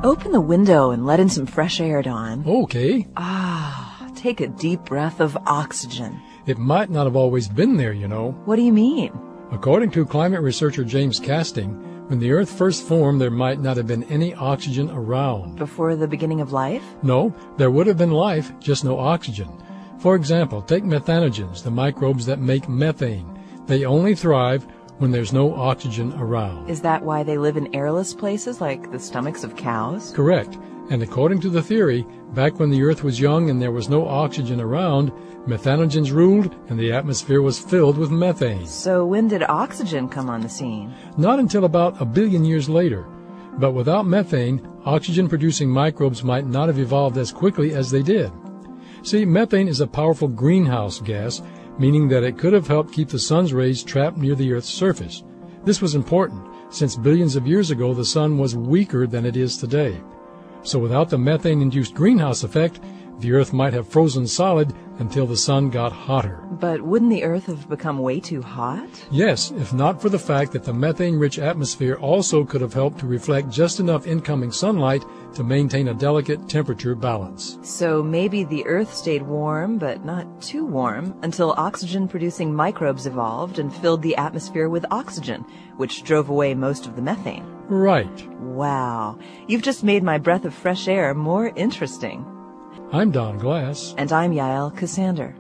Open the window and let in some fresh air, Don. Okay. Take a deep breath of oxygen. It might not have always been there, you know. What do you mean? According to climate researcher James Casting, when the Earth first formed, there might not have been any oxygen around. Before the beginning of life? No, there would have been life, just no oxygen. For example, take methanogens, the microbes that make methane. They only thrive when there's no oxygen around. Is that why they live in airless places like the stomachs of cows? Correct. And according to the theory, back when the Earth was young and there was no oxygen around, methanogens ruled and the atmosphere was filled with methane. So when did oxygen come on the scene? Not until about 1 billion years later. But without methane, oxygen-producing microbes might not have evolved as quickly as they did. See, methane is a powerful greenhouse gas, meaning that it could have helped keep the sun's rays trapped near the Earth's surface. This was important, since billions of years ago the sun was weaker than it is today. So without the methane-induced greenhouse effect, the Earth might have frozen solid until the sun got hotter. But wouldn't the Earth have become way too hot? Yes, if not for the fact that the methane-rich atmosphere also could have helped to reflect just enough incoming sunlight to maintain a delicate temperature balance. So maybe the Earth stayed warm, but not too warm, until oxygen-producing microbes evolved and filled the atmosphere with oxygen, which drove away most of the methane. Right. Wow. You've just made my breath of fresh air more interesting. I'm Don Glass. And I'm Yael Cassander.